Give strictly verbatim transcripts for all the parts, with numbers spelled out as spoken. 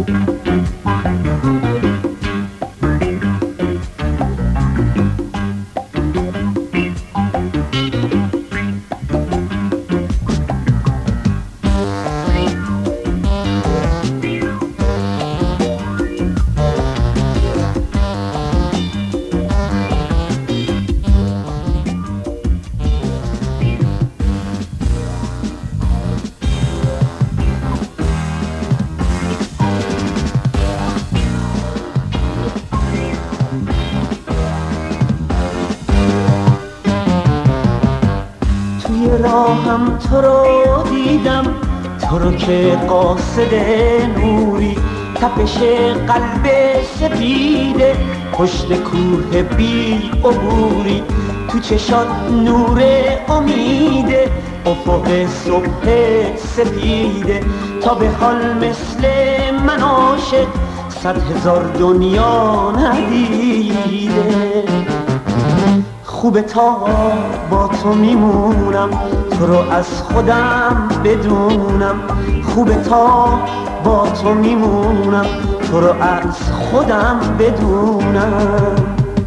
راهم تو رو دیدم، تو رو که قاصد نوری، تپش قلب سپیده پشت کوه بی عبوری، تو چشات نور امیده افق صبح سپیده، تا به حال مثل من عاشق صد هزار دنیا ندیده. خوبه تا با تو میمونم، تو رو از خودم بدونم، خوبه تا با تو میمونم، تو رو از خودم بدونم.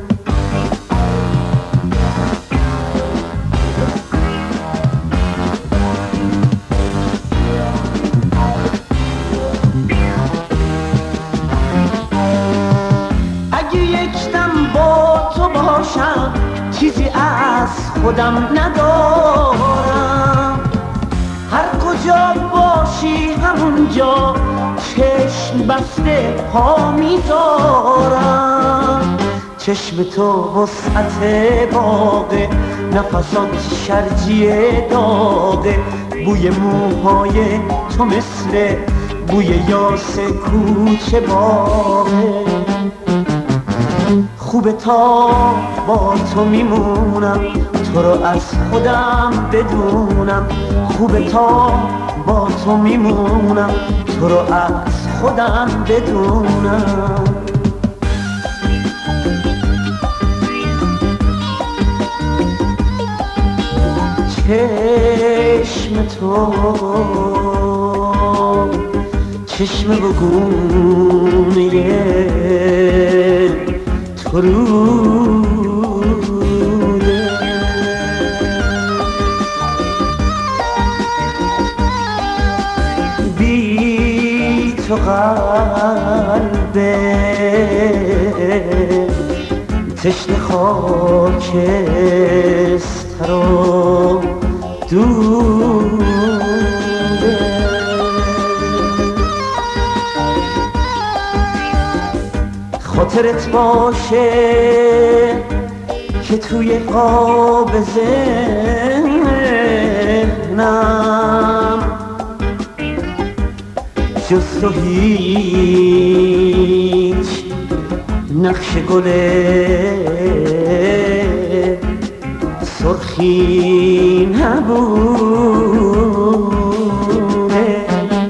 اگه یک دم با تو باشم چیزی از خودم ندارم، هر کجا باشی همونجا چشم بسته پا میذارم. چشم تو وسعت باغه، نفسات شرجی داغه، بوی موهای تو مثل بوی یاس کوچه باغه. خوبه تا با تو میمونم، تو رو از خودم بدونم، خوبه تا با تو میمونم، تو رو از خودم بدونم. چشم تو چشم بگونه تو روده، بی تو قلبه تشنه خاکستر و دوده. خاطرت باشه که توی قاب ذهنم جز تو هیچ نقش گل سرخی نبوده.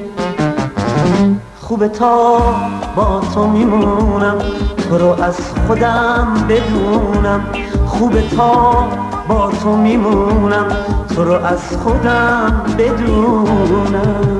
خوبه تا با تو میمونم، تو رو از خودم بدونم، خوبه تا با تو میمونم، تو رو از خودم بدونم.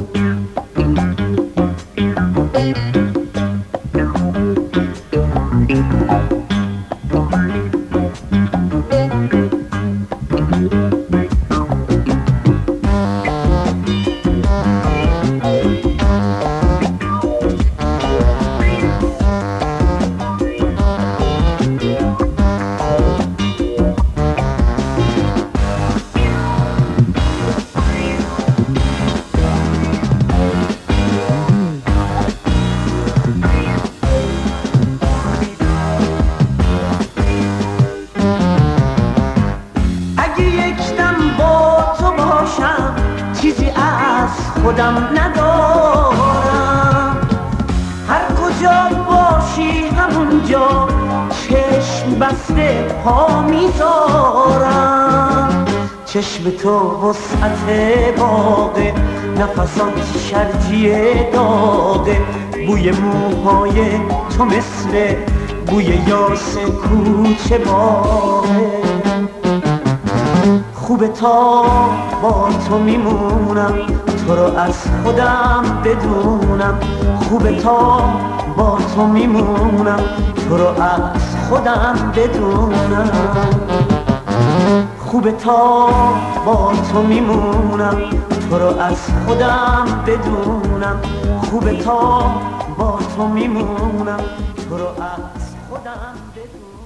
چیزی از خودم ندارم، هر کجا باشی همونجا چشم بسته پا میذارم. چشم تو وسعت باغه، نفسات شرجی داغه، بوی موهای تو مثل بوی یاس کوچه باغه. خوبه تا با تو میمونم، تو رو از خودم بدونم، خوبه تا با تو میمونم، تو رو از خودم بدونم. خوبه تا با تو میمونم، تو رو از خودم بدونم، خوبه تا با تو میمونم، تو رو از خودم بدونم.